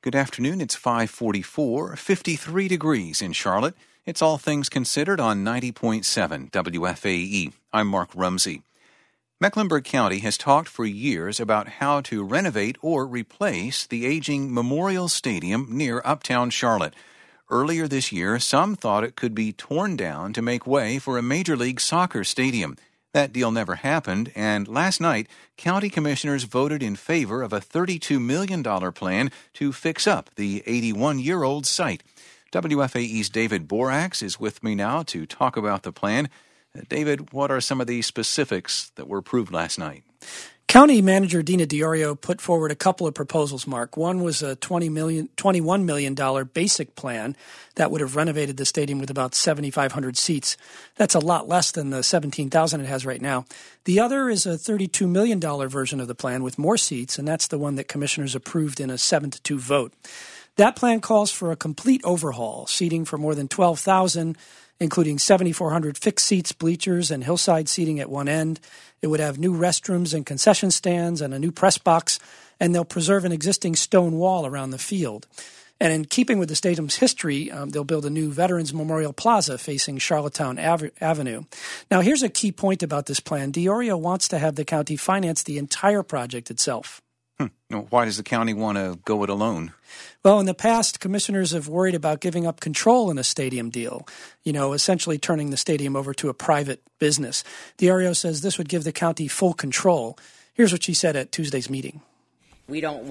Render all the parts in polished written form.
Good afternoon. It's 5:44, 53 degrees in Charlotte. It's All Things Considered on 90.7 WFAE. I'm Mark Rumsey. Mecklenburg County has talked for years about how to renovate or replace the aging Memorial Stadium near uptown Charlotte. Earlier this year, some thought it could be torn down to make way for a Major League Soccer stadium. That deal never happened, and last night, county commissioners voted in favor of a $32 million plan to fix up the 81-year-old site. WFAE's David Borax is with me now to talk about the plan. David, what are some of the specifics that were approved last night? County Manager Dina Diorio put forward a couple of proposals, Mark. One was a $21 million basic plan that would have renovated the stadium with about 7,500 seats. That's a lot less than the 17,000 it has right now. The other is a $32 million version of the plan with more seats, and that's the one that commissioners approved in a 7-2 vote. That plan calls for a complete overhaul, seating for more than 12,000, including 7,400 fixed seats, bleachers, and hillside seating at one end. It would have new restrooms and concession stands and a new press box, and they'll preserve an existing stone wall around the field. And in keeping with the stadium's history, they'll build a new Veterans Memorial Plaza facing Charlottetown Avenue. Now, here's a key point about this plan. Diorio wants to have the county finance the entire project itself. Why does the county want to go it alone? Well, in the past, commissioners have worried about giving up control in a stadium deal, essentially turning the stadium over to a private business. Diorio says this would give the county full control. Here's what she said at Tuesday's meeting. I don't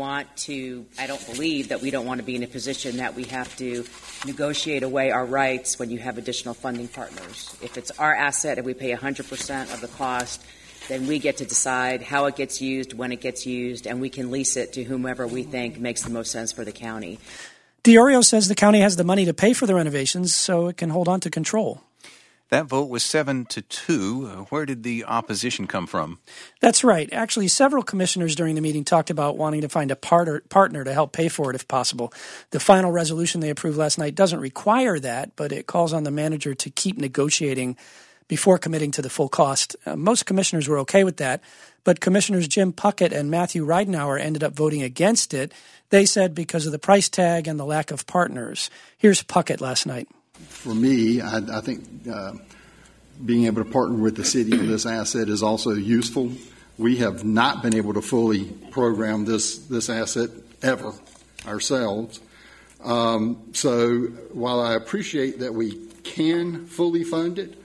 believe that we don't want to be in a position that we have to negotiate away our rights when you have additional funding partners. If it's our asset and we pay 100% of the cost, then we get to decide how it gets used, when it gets used, and we can lease it to whomever we think makes the most sense for the county. Diorio says the county has the money to pay for the renovations, so it can hold on to control. That vote was 7-2. Where did the opposition come from? That's right. Actually, several commissioners during the meeting talked about wanting to find a partner to help pay for it if possible. The final resolution they approved last night doesn't require that, but it calls on the manager to keep negotiating before committing to the full cost. Most commissioners were okay with that, but Commissioners Jim Puckett and Matthew Ridenour ended up voting against it. They said because of the price tag and the lack of partners. Here's Puckett last night. For me, I think being able to partner with the city on this asset is also useful. We have not been able to fully program this asset ever ourselves. So while I appreciate that we can fully fund it,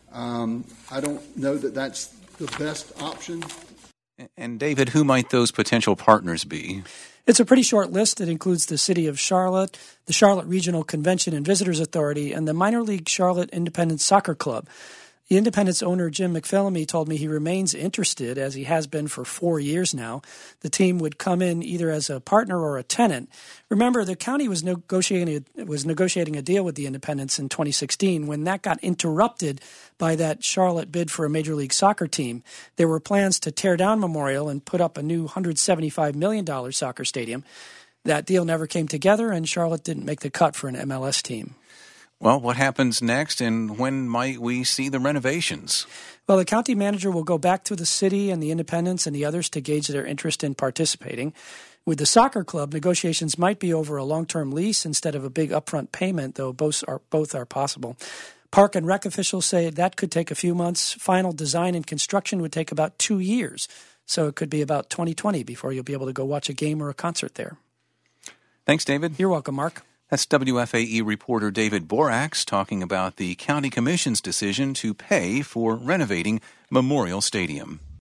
I don't know that that's the best option. And David, who might those potential partners be? It's a pretty short list that includes the City of Charlotte, the Charlotte Regional Convention and Visitors Authority, and the minor league Charlotte Independent Soccer Club. The Independent's owner, Jim McPhillamy, told me he remains interested, as he has been for 4 years now. The team would come in either as a partner or a tenant. Remember, the county was negotiating a deal with the Independents in 2016 when that got interrupted by that Charlotte bid for a Major League Soccer team. There were plans to tear down Memorial and put up a new $175 million soccer stadium. That deal never came together, and Charlotte didn't make the cut for an MLS team. Well, what happens next, and when might we see the renovations? Well, the county manager will go back to the city and the Independents and the others to gauge their interest in participating. With the soccer club, negotiations might be over a long-term lease instead of a big upfront payment, though both are possible. Park and Rec officials say that could take a few months. Final design and construction would take about 2 years, so it could be about 2020 before you'll be able to go watch a game or a concert there. Thanks, David. You're welcome, Mark. That's WFAE reporter David Borax talking about the County Commission's decision to pay for renovating Memorial Stadium.